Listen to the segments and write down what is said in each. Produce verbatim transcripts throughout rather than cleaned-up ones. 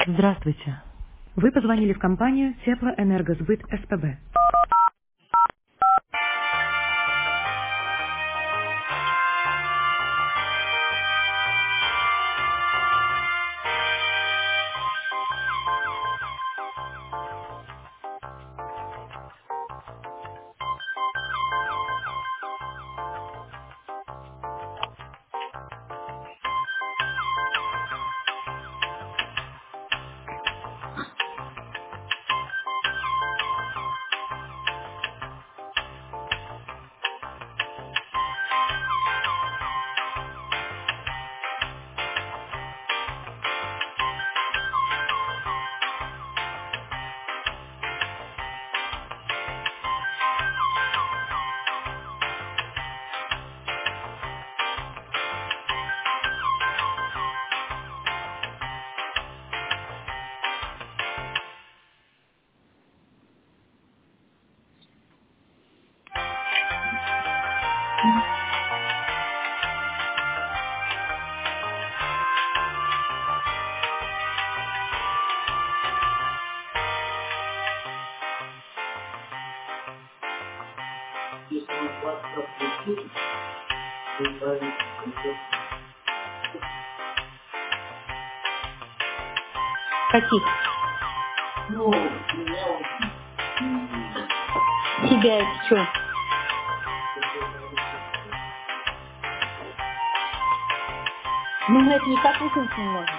Здравствуйте. Вы позвонили в компанию Теплоэнергосбыт СПБ. Если вы WhatsApp включили, вы правильно придете. Каких? Ну, меня вот м, Тебя это что? такое нарушение. Ну, мы это никак выкинуть не можем.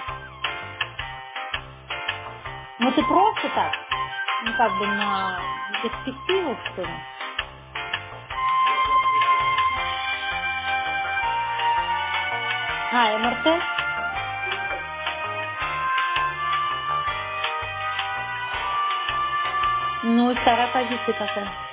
Ну, ты просто так, ну, как бы на перспективу, что ли? А, МРТ? Ну, и вторая позиция какая?